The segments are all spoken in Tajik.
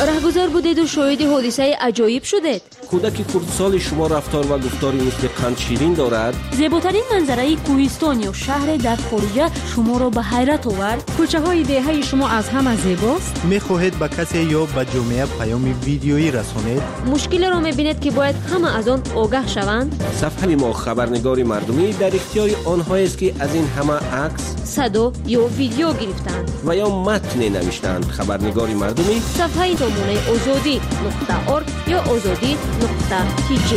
رهگذر بودید و شاهد حادثه عجایب شدید. کودک خردسال شما رفتار و گفتاری مثل قند شیرین دارد. زیباترین منظره کوهستان یا شهر در خارج شما را به حیرت آورد. کوچه های دهه شما از همه زیباست. میخواهید به کسی یا به جامعه پیام ویدیویی رسانید؟ مشکل را میبینید که باید همه از آن آگاه شوند. صفحه ما خبرنگار مردمی در اختیار آنهایی است که از این همه عکس، صدا یا ویدیو گرفتند و یا متن نوشتند. خبرنگار مردمی صفحه نمونه azadi.org یا azadi.tg.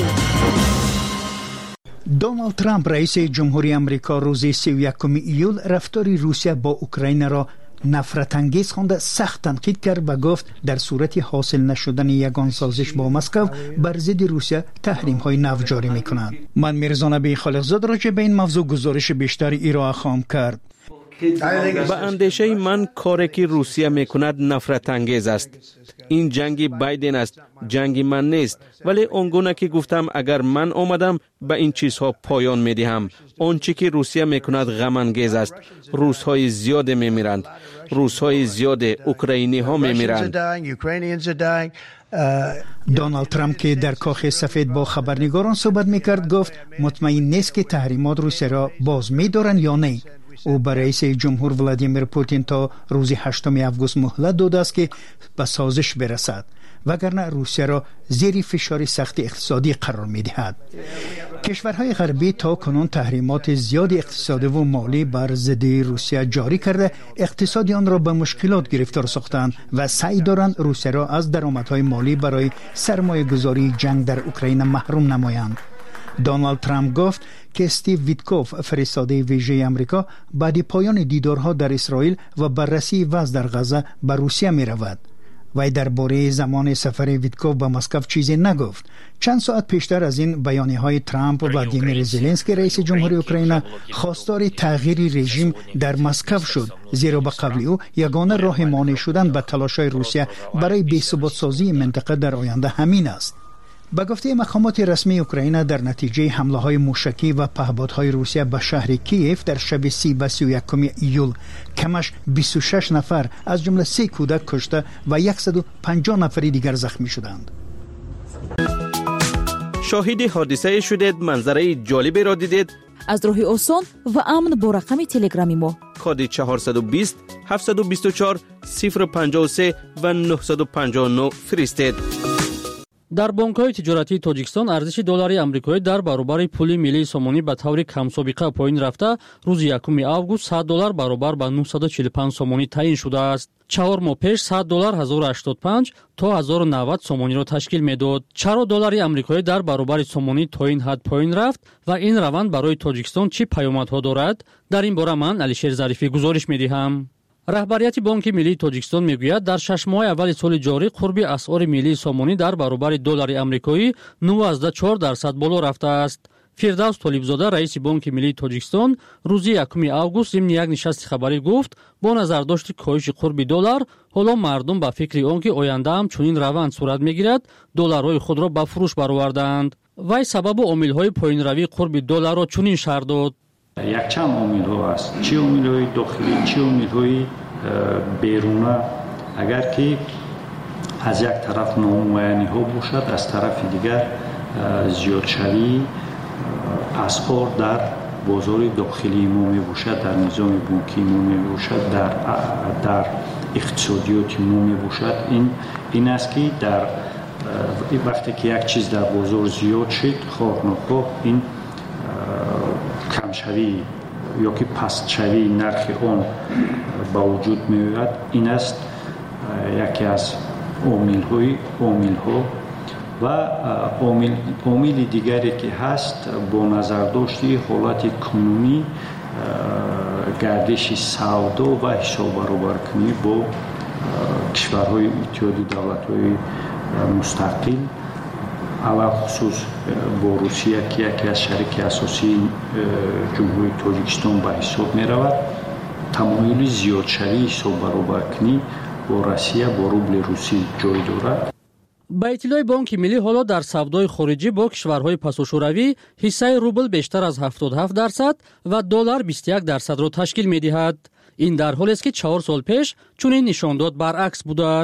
دونالد ترامپ رئیس جمهوری آمریکا روز 31 ایول رفتار روسیه با اوکراین را نفرت انگیز خوانده سخت تنقید کرد و گفت در صورت حاصل نشدن یگان سازش با مسکو بر ضد روسیه تحریم های نو جاری میکنند. من میرزا نبی خالقزاد راجع به این موضوع گزارش بیشتری ارائه خواهم کرد. به اندیشه من کاری که روسیه میکند نفرت انگیز است. این جنگ بایدن است، جنگ من نیست. ولی اونگونه که گفتم اگر من آمدم به این چیزها پایان میدهم. آنچه که روسیه میکند غم انگیز است. روس‌های زیاد میمیرند. روس‌های زیاد اوکراینی ها میمیرند. دونالد ترامپ که در کاخ سفید با خبرنگاران صحبت میکرد گفت مطمئن نیست که تحریمات روسیه را باز می‌دارند یا نه. او به رئیس جمهور ولادیمیر پوتین تا روز 8 آگوست مهلت داده است که به سازش برسد وگرنه روسیه را زیر فشار سخت اقتصادی قرار می‌دهد. کشورهای غربی تا کنون تحریمات زیاد اقتصادی و مالی بر ضد روسیه جاری کرده اقتصاد آن را به مشکلات گرفتار ساختند و سعی دارند روسیه را از درآمدهای مالی برای سرمایه‌گذاری جنگ در اوکراین محروم نمایند. دونالد ترامپ گفت که استیو ویتکوف فرستاده ویژه آمریکا بعد پایان دیدارها در اسرائیل و بررسی وضع در غزه به روسیه می رود. وی درباره زمان سفر ویتکوف به مسکو چیزی نگفت. چند ساعت پیشتر از این بیانیه‌های ترامپ و ولادیمیر زلنسکی رئیس جمهوری اوکراین خواستار تغییر رژیم در مسکو شد، زیرا به قول او یگانه راه مانع شدن به تلاش‌های روسیه برای بی‌ثبات سازی منطقه در آینده همین است. به گفته مقامات رسمی اوکراین در نتیجه حمله‌های موشکی و پهپادهای روسیه به شهر کیف در شب 30 و 31 ایول کمش 26 نفر از جمله 3 کودک کشته و 150 نفر دیگر زخمی شدند. شاهد حادثه شدید، منظره جالبی را دیدید؟ از راه آسان و امن با رقم تلگرامی ما کد 420 724 053 و 959 فرستید. در بانک‌های تجارتی تاجیکستان ارزش دلاری آمریکایی در برابر پول ملی سومونی به طور کم سابقه پایین رفته روز 1 آگوست $100 برابر به 945 سومونی تعیین شده است. 4 ماه پیش $100 1085 تا 1090 سومونی را تشکیل می‌داد. چرا دلار آمریکایی در برابر سومونی تا این حد پایین رفت و این روند برای تاجیکستان چه پیامدها دارد؟ در این باره من علیشیر ظریفی گزارش می‌دهم. رهبریت بانک ملی تاجیکستان میگوید در 6 ماه اول سال جاری قرب اسعار ملی سومونی در برابر دلار آمریکایی 9.4% بالا رفته است. فردوس طالبزاده رئیس بانک ملی تاجیکستان روز 1 آگوست ضمن یک نشست خبری گفت با نظر داشت کاهش قرب دلار حالا مردم به فکر آنکه آینده هم چنین روند صورت میگیرد دلارهای خود را به فروش برآوردند. وی سبب و عامل‌های پایین‌روی قرب دلار را چنین شرح داد: یک چند عامل‌ها است، چه عامل‌های داخلی چه عامل‌های بیرونی. اگر که از یک طرف نامعینی‌ها باشد از طرف دیگر زیادشوی اسعار در بازار داخلی ما میباشد، در نظام بانکی ما میباشد، در اقتصادیات ما میباشد. این است که در وقتی که یک چیز در بازار زیاد شد خواه نخواه این کمشوی یا که پستشوی نرخ آن با وجود می‌آید. این است یکی از عامل‌ها و عامل دیگری که هست با نظر داشتی حالت کنونی گردش سودا و حساب برابرکنی با کشورهای اتحادیه دولت‌های مستقل علاوه خصوص با روسیه که یکی از شریک اساسی جمهوری تاجیکستان به حساب می رود، تمایل زیاد شوی حساب برابرکنی با روسیه با روبل روسی جای دارد. با اطلاع بانک ملی حالا در سودای خارجی با کشورهای پساشوروی حصه روبل بیشتر از 77% و دلار 21% را تشکیل می دهد. این در حالی است که 4 سال پیش چنین نشان داد برعکس بوده است.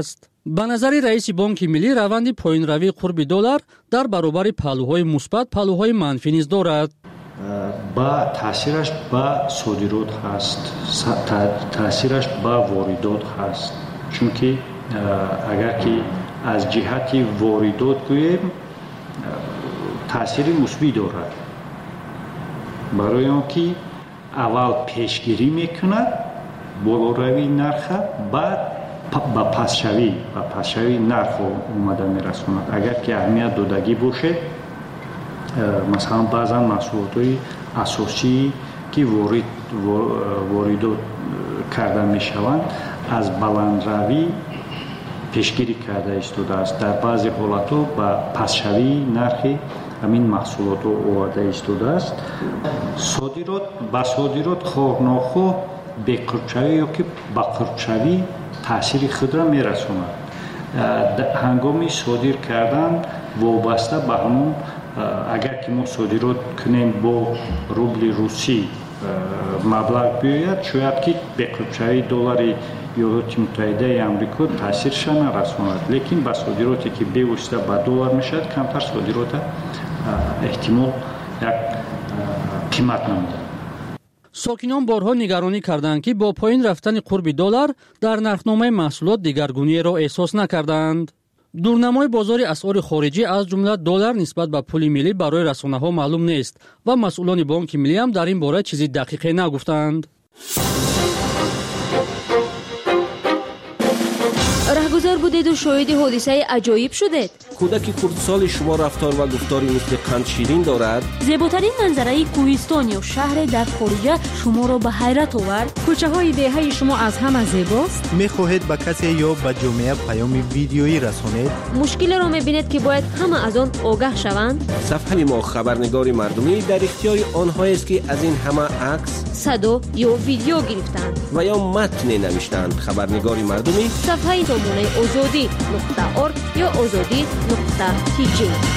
ба назари раиси бонки миллӣ раванди поинравии қурби доллар дар баробари паҳлӯҳои мусбат паҳлӯҳои манфӣ низ дорад. ба таъсираш ба содирот ҳаст, таъсираш ба воридот ҳаст. чунки агар ки аз ҷиҳати воридот гӯем таъсири мусбӣ дорад, барои он ки аввал пешгирӣ мекунад болоравии нарха, баъд ба пастшавии нарх омада мерасонад. агар ки аҳамият додагӣ бошед, масалан баъзан маҳсулотҳои асосии ки воридот карда мешаванд аз баландравӣ пешгирӣ карда истодааст. дар баъзе ҳолатҳо ба пастшавии нархи ҳамин маҳсулотҳо оварда истодааст. ба содирот хоҳ нохоҳ беқурбшавӣ ёки ба қурбшавӣ таъсири худро мерасонад. ҳангоми содир кардан вобаста ба ҳамон, агар ки мо содирот кунем бо рубли русӣ маблағ биёяд, шояд ки беқурбшавии доллари Иёлоти Муттаҳидаи Амрико таъсирша нарасонад. лекин ба содироте ки бевосита ба доллар мешавад, камтар содирота эҳтимол як қимат намудад. сокинон борҳо нигаронӣ карданд ки бо поин рафтани қурби доллар дар нархномаи маҳсулот дигаргуниеро эҳсос накарданд. дурнамои бозори асъори хориҷӣ аз ҷумла доллар нисбат ба пули миллӣ барои расонаҳо маълум нест ва масъулони бонки миллӣ ҳам дар ин бора чизи дақиқе нагуфтанд. раҳгузар будеду шоҳиди ҳодисаи аҷоиб шудед. кӯдаки хурдсоли шумо рафтор ва гуфтори мисли қанд ширин дорад? зеботарин манзараи кӯҳистон ё шаҳре дар хориҷа шуморо ба ҳайрат овард? кӯчаҳои деҳаи шумо аз ҳама зебост? мехоҳед ба касе ё ба ҷомеа паёми видеоӣ расонед? мушкилеро мебинед ки бояд ҳама аз он огаҳ шаванд? сафҳаи мо хабарнигори мардумӣ дар ихтиёри онҳоест ки аз ин ҳама акс, садо ё видео гирифтанд ва ё матне навиштанд. хабарнигори мардумӣ сафҳаи номунаи озодӣ.орг ё озодӣ.tj.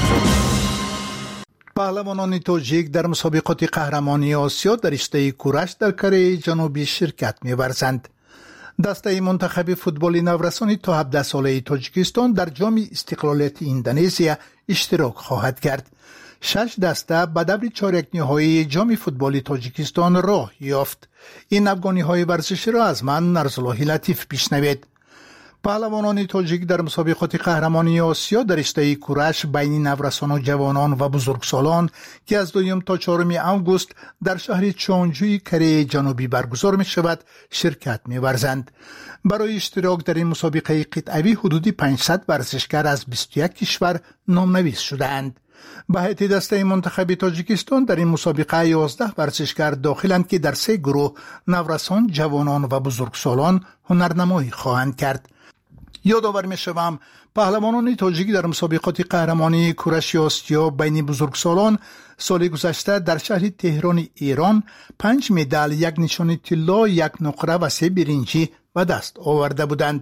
паҳлавонони тоҷик дар мусобиқоти қаҳрамонии осиё дар риштаи кураш дар Кореяи ҷанубӣ ширкат мебарзанд. дастаи мунтахаби футболи наврасони то 17 солаи Тоҷикистон дар ҷоми истиқлолияти Индонезия иштирок хоҳад кард. 6 даста ба даври чорякниҳоии ҷоми футболи Тоҷикистон роҳ ёфт. ин афғониҳои варзиширо аз ман Нарзуллоҳи Латиф бишнавед. паҳлавонони тоҷик дар мусобиқоти қаҳрамонии осиё дар риштаи кураш байни наврасону ҷавонон ва бузургсолон ки аз 2 то 4 август дар шаҳри Чонҷуи Кореяи ҷанубӣ баргузор мешавад ширкат меварзанд. барои иштирок дар ин мусобиқаи қитъавӣ ҳудуди 500 варзишгар аз 21 кишвар номнавис шудаанд. ба ҳайати дастаи мунтахаби Тоҷикистон дар ин мусобиқа 11 варзишгар дохиланд ки дар 3 гурӯҳ наврасон, ҷавонон ва бузургсолон ҳунарнамоӣ хоҳанд кард. یادآور می‌شوم پهلوانان تاجیک در مسابقات قهرمانی کورش آسیا بین بزرگسالان سال گذشته در شهر تهران ایران 5 مدال، 1 نشان طلا، 1 نقره و 3 برنجی به دست آورده بودند.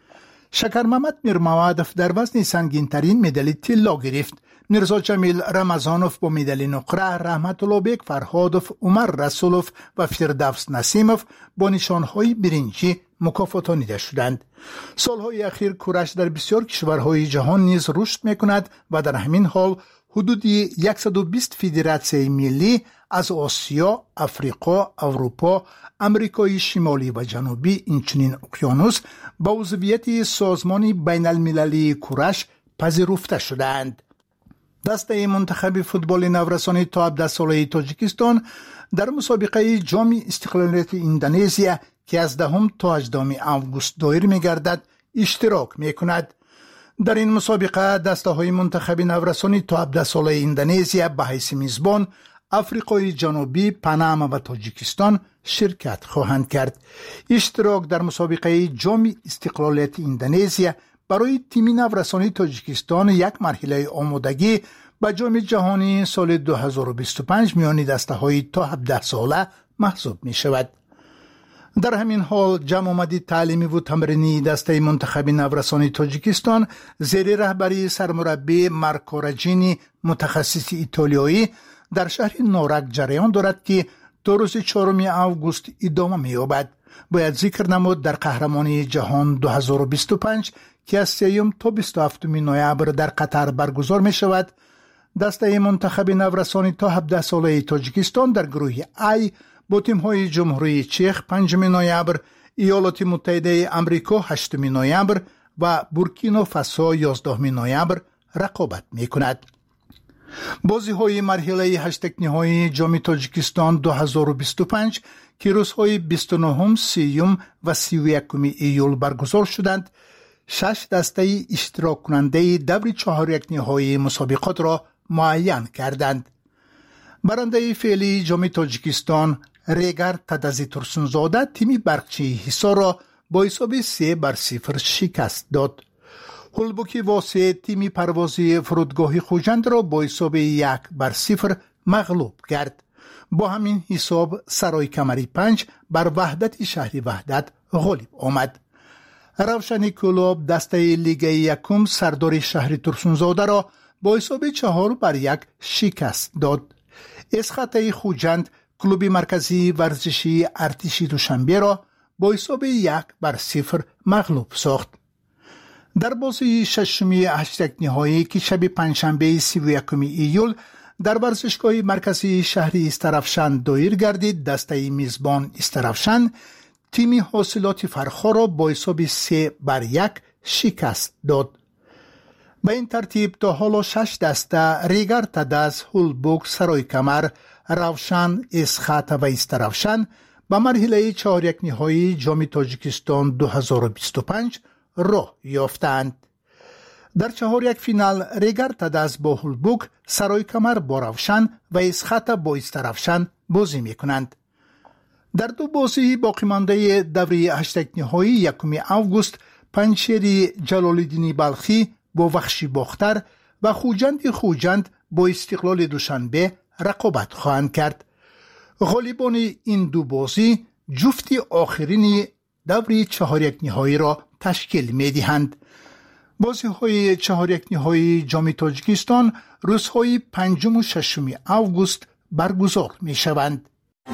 شکرمحمد میرموادف در وزن سنگین‌ترین مدال طلا گرفت. میرزا جمیل رمضانوف با مدال نقره، رحمت الله بیگ فرهادوف، عمر رسولوف و فردوس نسیموف با نشانهای برنجی مکافاتانیده شدند. سالهای اخیر کورش در بسیار کشورهای جهان نیز رشد میکند و در همین حال حدودی 120 فدراسیون ملی از آسیا، افریقا، اروپا، امریکای شمالی و جنوبی اینچنین اقیانوس با عضویت سازمان بین المللی کورش پذیرفته شدند. دسته منتخب فوتبال نورسانی تا 17 ساله تاجیکستان در مسابقه جام استقلالیت اندونزیا که از 10 تا 18 آگوست دایر می‌گردد اشتراک می‌کند. در این مسابقه دسته‌های منتخب نورسانی تا 17 ساله اندونزیا به حیث میزبان آفریقای جنوبی، پاناما و تاجیکستان شرکت خواهند کرد. اشتراک در مسابقه جام استقلالیت اندونزیا برای تیم نورسانی تاجیکستان یک مرحله آمادگی به جام جهانی سال 2025 میان دسته‌های تا 17 ساله محسوب می‌شود. در همین حال جمع آمدی تعلیمی و تمرینی دسته منتخب نورسانی تاجیکستان زیر رهبری سرمربی مارکوراجینی متخصص ایتالیایی در شهر نورک جریان دارد که تا روز 4 آگوست ادامه می‌یابد. باید ذکر نمود در قهرمانی جهان 2025 که از 3 تا 27 نوامبر در قطر برگزار می شود، دسته منتخب نورسانی تا 17 ساله تاجیکستان در گروه ای با تیم‌های جمهوری چک 5 نوامبر، ایالات متحده آمریکا 8 نوامبر و بورکینافاسو 11 نوامبر رقابت می‌کند. بازی‌های مرحله 8 نهایی جام تاجیکستان 2025 که روزهای 29، 30 و 31 ایول برگزار شدند، 6 دسته اشتراک کننده دور 4 نهایی مسابقات را معین کردند. برنده فعلی جام تاجیکستان ریگر تدازی ترسونزاده تیم برقچی حصار را با حساب 3-0 شکست داد. هولبوکی واسه تیم پروازی فرودگاه خوجند را با حساب 1-0 مغلوب کرد. با همین حساب سرای کمری 5 بر وحدت شهری وحدت غالب آمد. روشن کلوب دسته لیگ یکم سردار شهر ترسونزاده را با حساب 4-1 شکست داد. اسخطه خوجند کلوب مرکزی ورزشی ارتشی دوشنبه را با حساب 1-0 مغلوب ساخت. در بازی ششمی 8 نهایی که شب پنجشنبه 31 ایول در ورزشگاه مرکزی شهری استرافشان دایر گردید، دسته میزبان استرافشان تیم حاصلات فرخا را با حساب 3-1 شکست داد. به این ترتیب تا حالا 6 دسته ریگر تداز، هولبوک، سرای کمر، روشن، اسخط و استرافشان به مرحله 4 نهایی جام تاجیکستان 2025 راه یافتند. در 4 فینال ریگر تداز با هولبوک، سرای کمر با روشن و اسخط با استرافشان بازی میکنند. در 2 بازی باقی مانده دوره 8 نهایی 1 آگوست پنچری جلال‌الدین بلخی با وخشی باختر و خوجند با استقلال دوشنبه رقابت خواهند کرد. غالبان این 2 بازی جفت آخرین دوره 4 نهایی را تشکیل می‌دهند. بازی‌های 4 نهایی جام تاجیکستان روزهای 5 و 6 آگوست برگزار می‌شوند.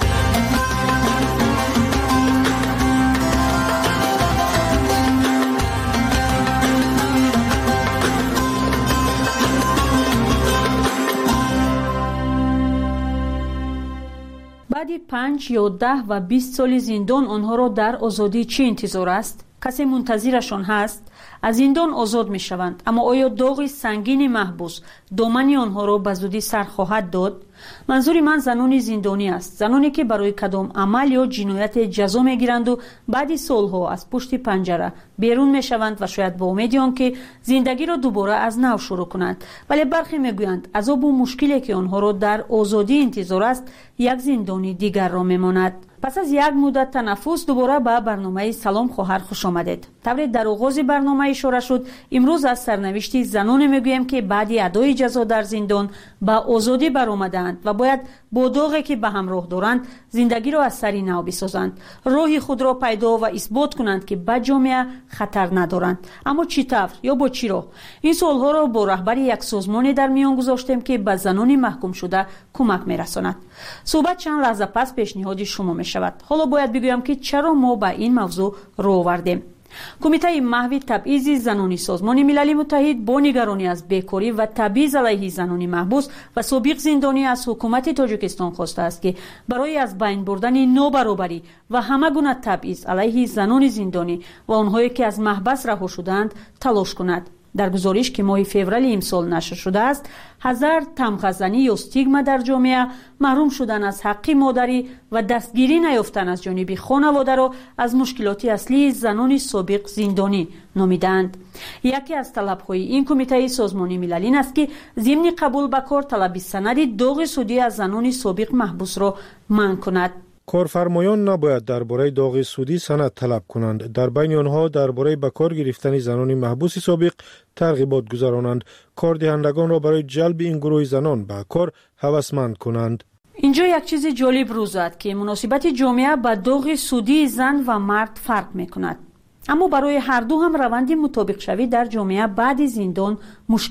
بعد 5 یا 10 و 20 سال زندان آنها را در آزادی چی انتظار است؟ کسی منتظرشان هست؟ از زندان آزاد می شوند، اما آیا داغ سنگین محبوس دامن آنها را به زودی سر خواهد داد؟ منظور من زنان زندانی است، زنانی که برای کدام عمل یا جنایت جزا می گیرند و بعد سالها از پشت پنجره بیرون می شوند و شاید با امید آنکه زندگی را دوباره از نو شروع کنند، ولی برخی می گویند عذاب و مشکلی که آنها را در آزادی انتظار است یک زندانی دیگر را می ماند. پس از یک مدت تنفس دوباره به برنامه سلام خواهر خوش آمدید. طوری در آغاز برنامه اشاره شد، امروز از سرنوشت زنان میگوییم که بعد ادای جزا در زندان به آزادی برآمدند و باید با داغی که به همراه دارند زندگی را از سر نو بسازند، راه خود را پیدا و اثبات کنند که به جامعه خطر ندارند. اما چطور یا با چی راه؟ این سوالها را با رهبر یک سازمانی در میان گذاشتیم که به زنان محکوم شده کمک میرساند. صحبت چند لحظه پس پیشنهاد شما می شود. حالا باید بگویم که چرا ما به این موضوع راه آوردیم. کمیته محو تبعیض زنانی سازمان ملل متحد با نگرانی از بیکاری و تبعیض علیه زنان محبوس و سابق زندانی از حکومت تاجیکستان خواسته است که برای از بین بردن نابرابری و همه گونه تبعیض علیه زنان زندانی و آنهایی که از محبس رها شدند تلاش کند. در گزارش که ماه فوریه امسال نشر شده است، هزار تمغه‌زنی یا استیگما در جامعه، محروم شدن از حق مادری و دستگیری نیافتن از جانب خانواده را از مشکلات اصلی زنان سابق زندانی نامیدند. یکی از طلب‌های این کمیته سازمان ملل این است که ضمن قبول به کار طلب سند داغ سودی از زنان سابق محبوس را منع کند. کارفرمایان نباید درباره داغ سودی سند طلب کنند. در بین آنها درباره به کار گرفتن زنان محبوس سابق ترغیبات گذارانند. کاردهندگان را برای جلب این گروه زنان به کار هوسمند کنند. اینجا یک چیز جالب روز زد که مناسبت جامعه با داغ سودی زن و مرد فرق میکند. اما برای هر دو هم روند مطابق شوی در جامعه بعد زندان مشکل است.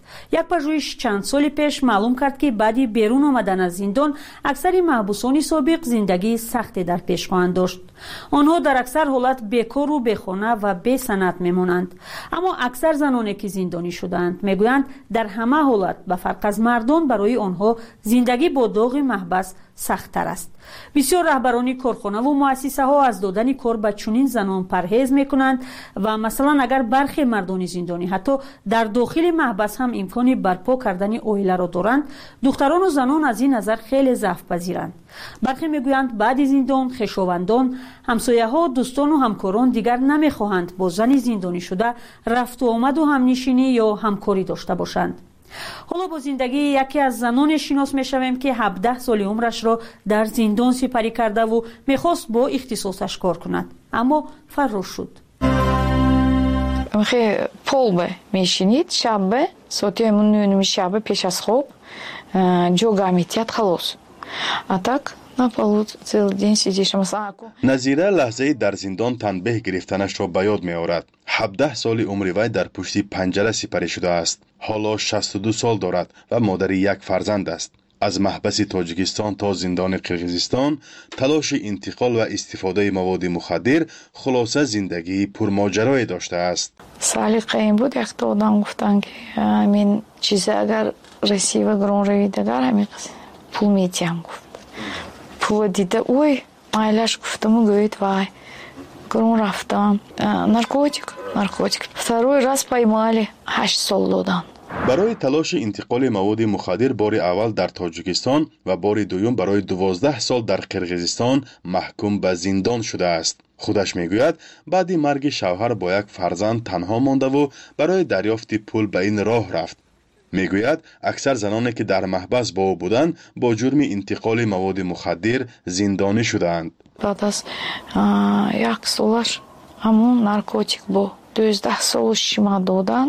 یک پژوهش چند سال پیش معلوم کرد که بعد بیرون آمدن از زندان اکثر محبوسان سابق زندگی سختی در پیش خواهند داشت. آنها در اکثر حالت بیکار و بیخانه و بی سند میمانند. اما اکثر زنانی که زندانی شدند میگویند در همه حالت به فرق از مردان برای آنها زندگی با داغ محبس سخت‌تر است. بسیار رهبران کارخانه و مؤسسه ها از دادن کار به چنین زنان پرهیز میکنند و مثلا اگر برخی مردان زندانی حتی در داخل محبس هم امکان برپا کردن عائله را دارند، دختران و زنان از این نظر خیلی ضعف پذیرند. برخی میگویند بعد زندان خویشاوندان، همسایه ها، دوستان و همکاران دیگر نمیخواهند با زن زندانی شده رفت و آمد و همنشینی یا همکاری داشته باشند. حالا با زندگی یکی از زنان شناس میشویم که 17 سال عمرش را در زندان سپری کرده و میخواست با اختصاصش کار کند، اما فرار شد. полбе мешинид шаббе соати 9 шаббе пеш аз хоб ҷога метиҳад халос а так на полу целый день сидишь масалан назира лаҳзаи дар зиндон танбеҳ гирифтанашро ба ёд меорад. 17 соли умри вай дар пушти панҷара сипарӣ шудааст. ҳоло 62 сол дорад ва модари як фарзанд аст. аз маҳбаси тоҷикистон то зиндони қирғизистон талоши интиқол ва истифодаи маводи мухаддир хулоса зиндагии пурмоҷарое доштааст. салиқаин буд якта одам гуфтанд ки ҳамин чиза агар расива гронравид агар ҳамин пул метиҳам гуфт. пула дида ой майлаш гуфтаму гӯед вай грон рафтам наркотик второй раз поймали 8 сол додан. барои талоши интиқоли маводи мухаддир бори аввал дар тоҷикистон ва бори дуюм барои 12 сол дар қирғизистон маҳкум ба зиндон шудааст. худаш мегӯяд баъди марги шавҳар бо як фарзанд танҳо мондаву барои дарёфти пул ба ин роҳ рафт. мегӯяд аксар заноне ки дар маҳбас бо ӯ буданд бо ҷурми интиқоли маводи мухаддир зиндонӣ шудаанд. баъд аз як солаш ҳамун наркотик бо 12 солаш шима додан.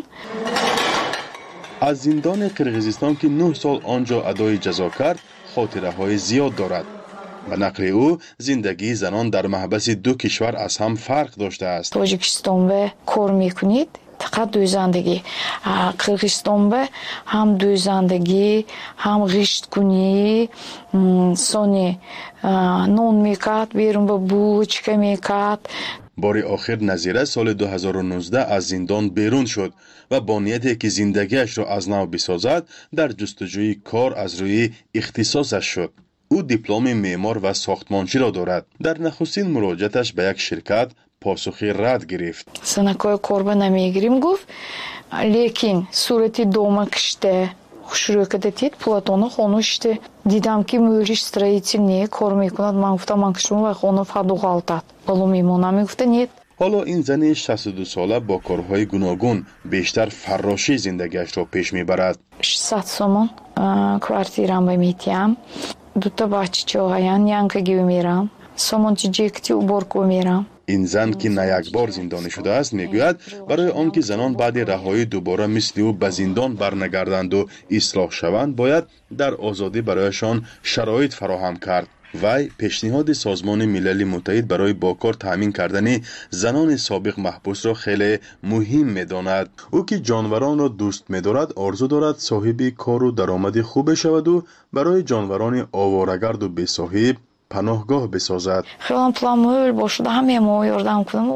аз зиндони қирғизистон ки 9 сол он ҷо адои ҷазо кард хотираҳои зиёд дорад. ба нақли ӯ зиндагии занон дар маҳбаси ду кишвар аз ҳам фарқ доштааст. тоҷикистонбе кор мекунед фақат дӯзандагӣ, қирғизистонбе ҳам дӯзандагӣ ҳам ғишткунӣ сони нон мекард берун ба булочка мекард. бори охир назира соли 2019 аз зиндон берун шуд ва бо нияте ки зиндагиашро аз нав бисозад дар ҷустуҷӯи кор аз рӯи ихтисосаш шуд. ӯ дипломи меъмор ва сохтмончиро дорад. дар нахустин муроҷиаташ ба як ширкат посухи рад гирифт. санакои корба намегирим гуфт, лекин сурати дома киште хушрӯкада тид платона хонуште дидам ки мӯриш строительне кор мекунад. ман гуфтам ман кишум ва хона фаду ғалтад балу мемонам. мегуфта нет. ҳоло ин зани 62 сола бо корҳои гуногун бештар фаррошӣ зиндагиашро пеш мебарад. 600 сомон квартирамба метиҳам. дута бачаҳоян янкаги умерам сомончи ҷекти уборку умерам. ин зан ки на якбор зиндонӣ шудааст мегӯяд барои он ки занон баъди раҳоӣ дубора мисли ӯ ба зиндон барнагарданду ислоҳ шаванд бояд дар озодӣ барояшон шароит фароҳам кард. вай пешниҳоди созмони милали муттаҳид барои бо кор таъмин кардани занони собиқ маҳбусро хеле муҳим медонад. ӯ ки ҷонваронро дӯст медорад орзу дорад соҳиби кору даромади хубе шаваду барои ҷонварони оворагарду бесоҳиб паноҳгоҳ бисозад. хелам пламӯл бошуда ҳамеамо ёрдам кунам.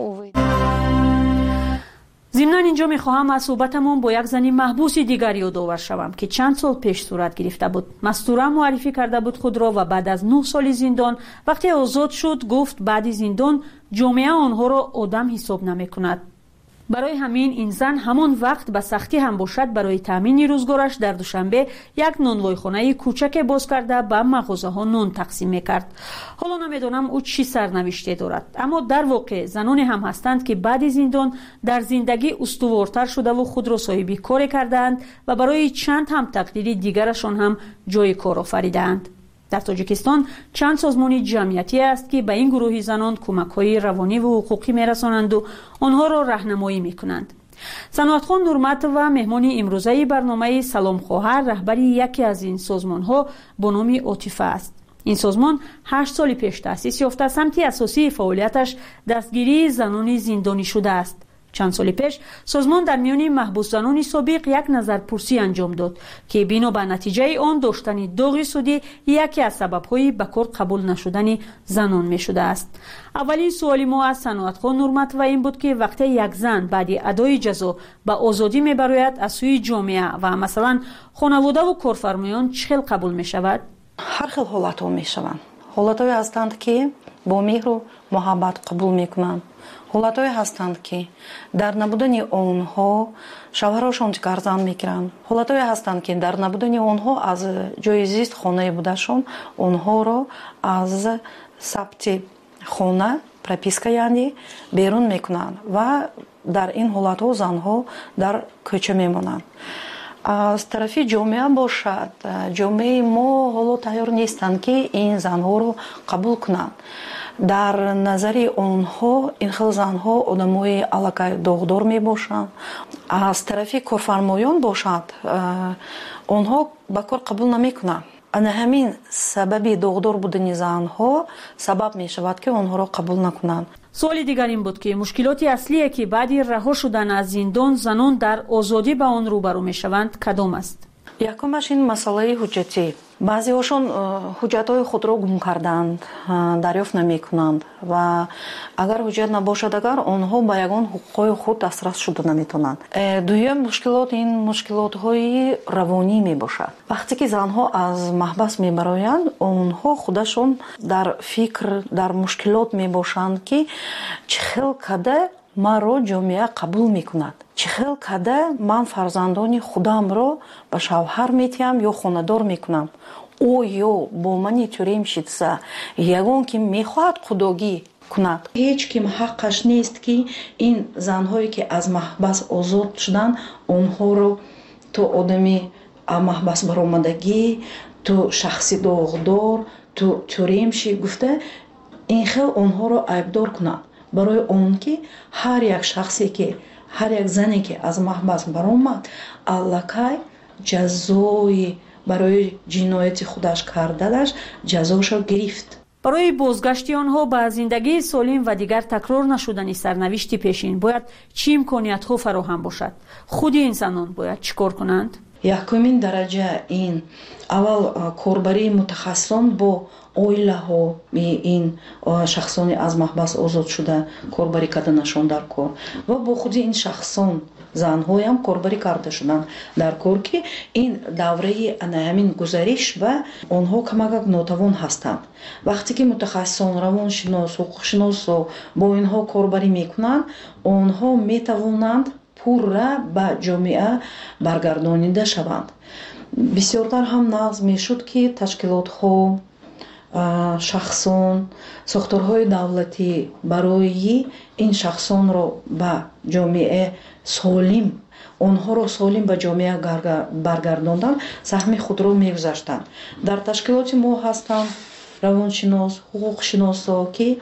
ضمناً اینجا میخواهم از صحبتمون با یک زنی محبوس دیگر یادآور شوم که چند سال پیش صورت گرفته بود. مستوره معرفی کرده بود خود را و بعد از 9 سال زندان وقتی آزاد شد گفت بعد زندان جامعه آنها را آدم حساب نمی‌کند. برای همین این زن همان وقت به سختی هم باشد برای تامین روزگارش در دوشنبه یک نانوایخانه کوچک باز کرده به مغازه ها نان تقسیم میکرد. حالا نمیدانم او چی سرنوشته دارد، اما در واقع زنانی هم هستند که بعد زندان در زندگی استوارتر شده و خود را صاحب کار کردند و برای چند هم تقدیر دیگرشان هم جای کار آفریدند. در تاجیکستان چند سازمان جمعیتی است که به این گروه زنان کمک‌های روانی و حقوقی می‌رسانند و آنها را راهنمایی می‌کنند. صنعتخان نورمت و مهمان امروزه برنامه سلام خواهر رهبری یکی از این سازمان‌ها با نام عاطفه است. این سازمان 8 سال پیش تأسیس یافته، سمت اساسی فعالیتش دستگیری زنان زندانی شده است. چند سال پیش سازمان در میان محبوسان سابق یک نظرپرسی انجام داد که بنا به نتیجه آن داشتن داغ سودی یکی از سبب‌های به کار قبول نشدن زنان می‌شده است. اولین سوالی ما از صنعت‌خوان نورمت و این بود که وقتی یک زن بعد ادای جزا به آزادی می‌براید از سوی جامعه و مثلا خانواده و کارفرمایان چه خیلی قبول می‌شود؟ هر خیل حالت‌ها می‌شوند. حالت‌هایی هستند که با مهر و محبت قبول می‌کنند. حالت‌هایی هستند که در نبودن آنها شوهرشان فرزند می‌گیرند. حالت‌هایی هستند که در نبودن آنها از جای زیست خانه بودشان آنها را از ثبت خانه پروپیسکا یعنی بیرون می‌کنند و در این حالت‌ها زنها در کوچه می‌مانند. از طرفی جامعه باشد جامعه ما حالا تیار نیستند که این زنها رو قبول کنند. در نظر آنها این خیلی زنها آدمای علاقه داغدار می باشند. از طرفی کارفرمایان باشد آنها به کار قبول نمی کنند. همین سبب داغدار بودن زنها سبب می شود که آنها را قبول نکنند. سوال دیگر این بود که مشکلات اصلی که بعد رها شدن از زندان زنان در آزادی با آن روبرو می شوند کدام است؟ یکمش این مسئله حجتی. بعضی هاشون حجت‌های خود را گم کردند، دریافت نمی کنند و اگر حجت نباشد اگر آنها به یگان حقوق خود دسترس شده نمی تونند. دویم مشکلات این مشکلات‌های روانی می باشد. وقتی که زنها از محبس می برایند آنها خودشون در فکر در مشکلات می باشند که چخیل کده مرا جامعه قبول میکند چخیل کده من فرزندان خودم را به شوهر میتیم یا خاندار میکنم او یا با من توریم شدسه یگان که میخواهد خداگی کند. هیچ کم حقش نیست که این زنهایی که از محبس آزاد شدن آنها رو تو آدمی محبس برآمدگی تو شخصی داغدار تو توریم شی گفته این خیل آنها رو عیبدار کنند. برای اون که هر یک شخصی که هر یک زنی که از محبس برآمد الکی جزای برای جنایت خودش کردنش جزاشو گرفت. برای بازگشت آنها به زندگی سالم و دیگر تکرار نشدن سرنوشت پیشین باید چه امکانیت‌ها فراهم باشد؟ خود این زنان باید چیکار کنند؟ یکمین درجه این اول کاربری متخصصان با اویله ها این شخصانی از محبس آزاد شده کاربری کردنشان در کار و با خود این شخصان زن‌های هم کاربری کرده شدن در کار که این دوره همین گزارش و آنها کمک ناتوان هستند. وقتی که متخصصان روانشناس حقوقشناس با اینها کاربری میکنند آنها میتوانند پورا به جامعه برگردانیده شوند. بسیارتر هم نقض میشد که تشکیلات ها شخصان ساختارهای دولتی برای این شخصان را به جامعه سالم آنها را سالم به جامعه برگرداندن سهم خود را میگذاشتند. در تشکیلات ما هستند روانشناس حقوقشناسا که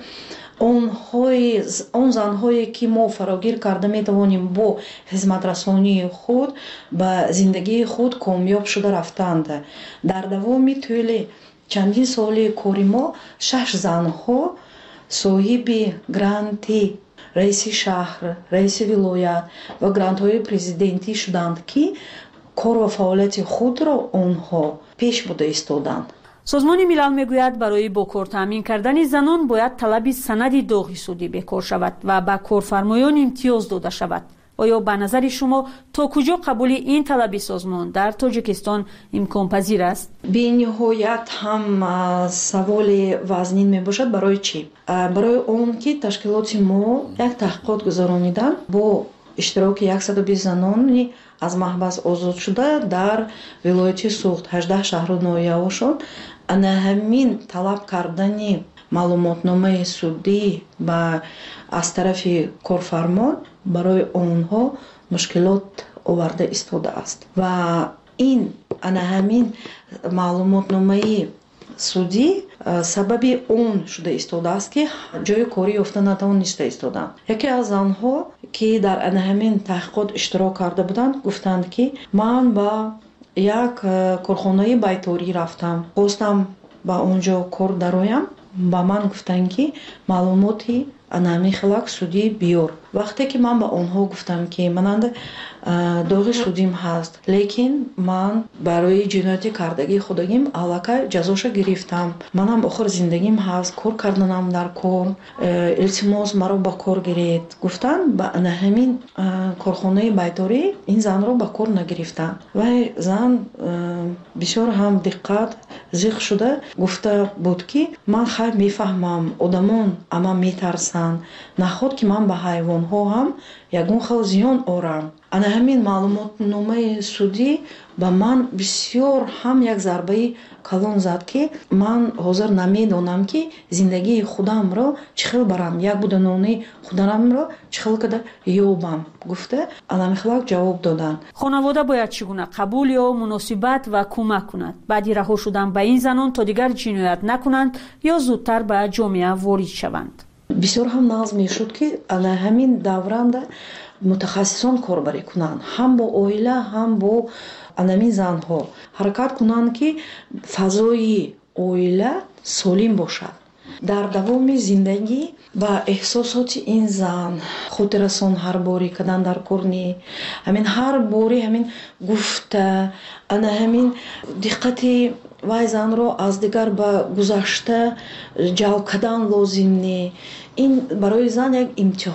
اون زنهایی که ما فراگیر کرده میتوانیم با خدمت رسانی خود به زندگی خود کامیاب شده رفتند. در دوام طول چندین سال کاری ما 6 زنها صاحب گرانتی رئیس شهر رئیس ولایت و گرانت‌های پرزیدنتی شدند که کار و فعالیت خود را آنها پیش برده ایستادند. سازمان ملل میگوید برای با کار تامین کردن زنان باید طلب سند داغ سودی بکار شود و به کارفرمایان امتیاز داده شود. آیا به نظر شما تا کجا قبول این طلب سازمان در تاجیکستان امکان پذیر است؟ به نهایت هم سوال وزنین می باشد. برای چی؟ برای اون که تشکیلات ما یک تحقیقات گذرانیدن با اشتراک 120 زنان از محبس آزاد شده در ولایت سوخت 18 شهر و ناحیه‌هاشون همین طلب کردن معلوماتنامه سودی و از طرف کارفرما برای آنها مشکلات آورده ایستاده است و این همین معلوماتنامه سودی سبب اون شده ایستاده است که جای کاری یافته نتوانسته ایستادند. یکی از آنها که در همین تحقیقات اشتراک کرده بودند گفتند که من با یک کارخانه بیتاری رفتم خواستم با اونجا کار درایم با من گفتند که معلوماتی анами хилак судӣ биёр. вақте ки ман ба онҳо гуфтам ки мананда доғи судим ҳаст, лекин ман барои ҷинояти кардагии худагим аллакай ҷазоша гирифтам, манам охир зиндагим ҳаст, кор карданам дар кор, илтимос маро ба кор гиред гуфтан, ба ҳамин корхонаи байторӣ ин занро ба кор нагирифтанд. вай зан бисёр ҳам диққат зиқ шуда гуфта буд ки ман хай мефаҳмам одамон ама метарсанд, наход ки ман ба ҳайвонҳо ҳам ягон хел зиён орам. ана ҳамин маълумотномаи судӣ ба ман бисёр ҳам як зарбаи калон зад ки ман ҳозир намедонам ки зиндагии худамро чӣ хел барам, як буданони худамро чӣ хел када ёбам гуфта анамихлак ҷавоб доданд. хонавода бояд чӣ гуна қабул ё муносибат ва кӯмак кунад баъди раҳо шудан ба ин занон то дигар ҷиноят накунанд ё зудтар ба ҷомеа ворид шаванд. бисёр ҳам нағз мешуд ки ана ҳамин давранда мутахассисон корбарӣ кунанд, ҳам бо оила ҳам бо анамин занҳо ҳаракат кунанд ки фазои оила солим бошад. дар давоми зиндагӣ ба эҳсосоти ин зан хотиррасон ҳар бори кадан дар корни ҳамин ҳар бори ҳамин гуфта ана ҳамин диққати вай занро аз дигар ба гузашта ҷалб кардан лозим не. ин барои зан як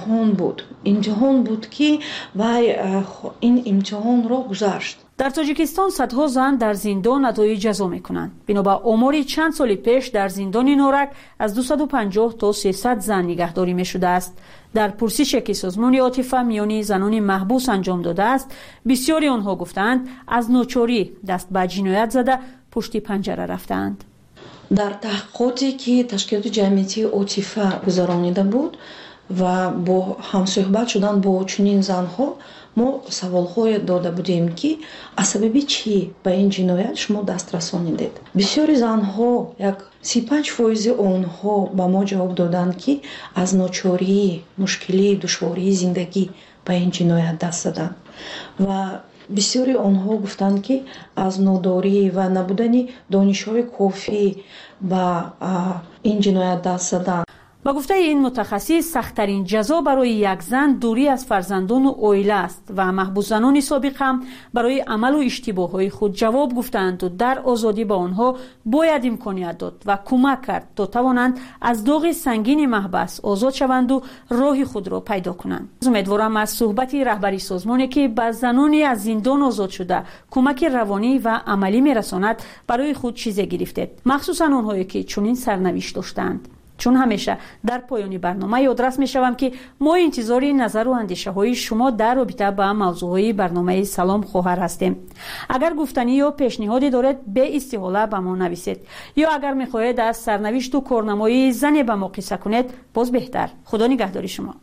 имтиҳон буд ки вай ин имтиҳонро гузашт. дар тоҷикистон садҳо зан дар зиндон адои ҷазо мекунанд. бино ба омори чанд соли пеш дар зиндони норак аз 250 то 300 зан нигаҳдорӣ мешудааст. дар пурсише ки созмони отифа миёни занони маҳбус анҷом додааст, бисёри онҳо гуфтанд аз ночорӣ даст ба ҷиноят зада пушти панҷара рафтаанд. дар таҳқиқоте ки ташкилоти ҷамъиятии отифа гузаронида буд ва бо ҳамсӯҳбат шудан бо чунин занҳо мо саволҳое дода будем ки аз сабаби чӣ ба ин ҷиноят шумо даст расонидед. бисёри занҳо як 35% онҳо ба мо ҷавоб доданд ки аз ночории мушкилии душвории зиндагӣ ба ин ҷиноят даст заданд ва бисёри онҳо гуфтанд ки аз нодорӣ ва набудани донишҳои кофӣ ба ин ҷиноят даст заданд. ба гуфтаи ин мутахассис сахттарин ҷазо барои як зан дурӣ аз фарзандону оила аст ва маҳбусзанони собиқ ҳам барои амалу иштибоҳҳои худ ҷавоб гуфтаанду дар озодӣ ба онҳо бояд имконият дод ва кӯмак кард то тавонанд аз доғи сангини маҳбас озод шаванду роҳи худро пайдо кунанд. умедворам аз суҳбати раҳбари созмоне ки ба занони аз зиндон озод шуда кӯмаки равонӣ ва амалӣ мерасонад барои худ чизе гирифтед, махсусан онҳое ки чунин сарнавишт доштаанд. чун ҳамеша дар поёни барнома ёдрас мешавам ки мо интизори назару андешаҳои шумо дар робита ба мавзӯъҳои барномаи салом хоҳар ҳастем. агар гуфтанӣ ё пешниҳоде доред беистиҳола ба мо нависед ё агар мехоҳед аз сарнавишту корнамои зане ба мо қисса кунед боз беҳтар. худо нигаҳдори шумо.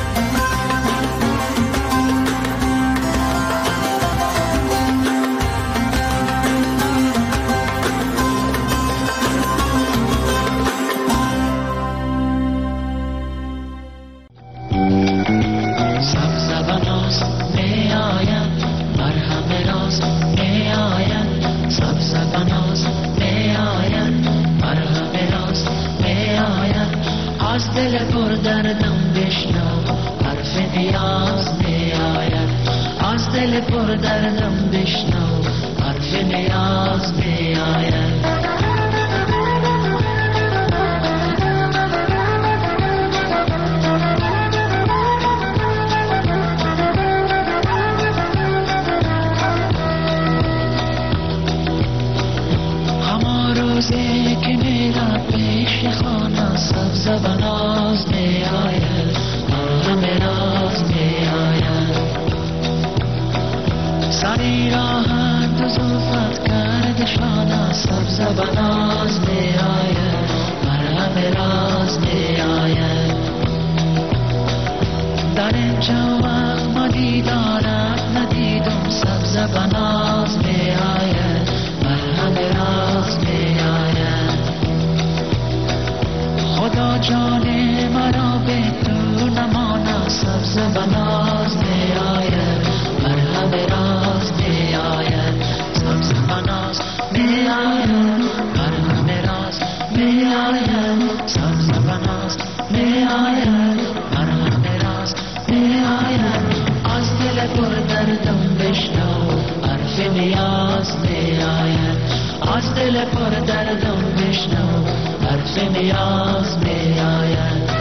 از دل پر دردم بشنو حرف نیاز می آید از دل پر دردم بشنو حرف نیاز می آید همان روزی که میرم پیش خانه سبز و ناز می آید همه راز می آید سری راحت و زلفت کرد شانه سبز و ناز می آید همه راز می آید در اینجا وقت ما دیدارت ندیدم سبز و ناز می آید همه راز می آید خدا جان مرا به تو نمانا سبز و ناز می آید مرهم راز می آید سبز و ناز می آید مرهم راز می آید سبز و ناز می آید نیاز می آید از دل پر دردم بشنو حرف نیاز می آید